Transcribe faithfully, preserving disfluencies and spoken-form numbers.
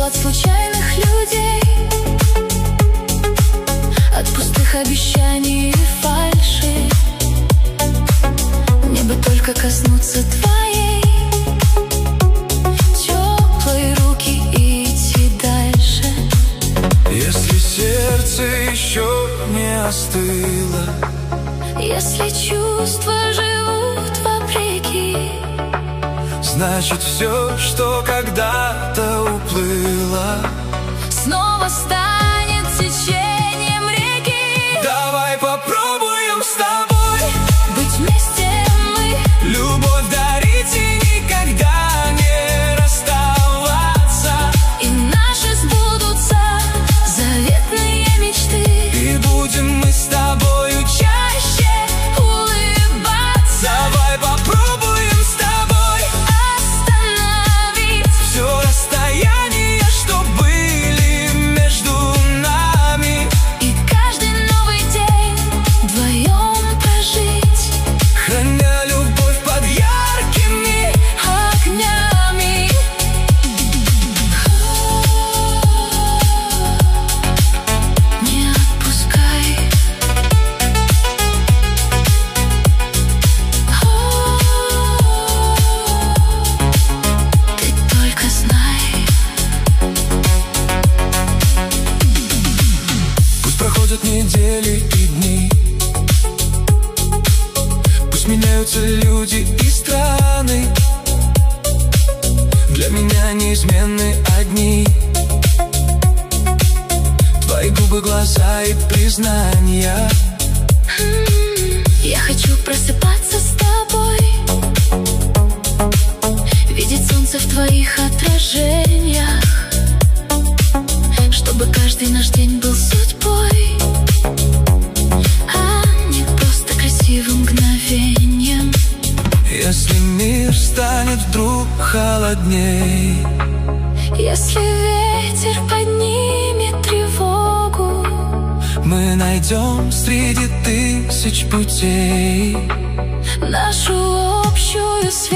от случайных людей, от пустых обещаний и фальши. Мне бы только коснуться твоей теплой руки и идти дальше. Если сердце еще не остыло, если чувства живут вопреки, значит все, что когда-то уплыло, снова станет течением реки. Давай попробуем с тобой быть вместе мы, любовь дарить и никогда не расставаться. и наши сбудутся заветные мечты, И будем мы с тобою чаще улыбаться. Давай попробуем с тобой Остановить все расстояние, что были между нами, и каждый новый день вдвоем прожить, храня любовь под яркими огнями. Не отпускай. Ты только знай. Пусть проходят недели и дни, пусть меняются люди и страны, для меня неизменны одни твои губы, глаза и признания. Я хочу просыпаться с тобой, видеть солнце в твоих отражениях, чтобы каждый наш день был судьбой, а не просто красивым мгновением. Если мир станет вдруг холодней, Если ветер поднимет тревогу, мы найдем среди тысяч путей нашу общую связь.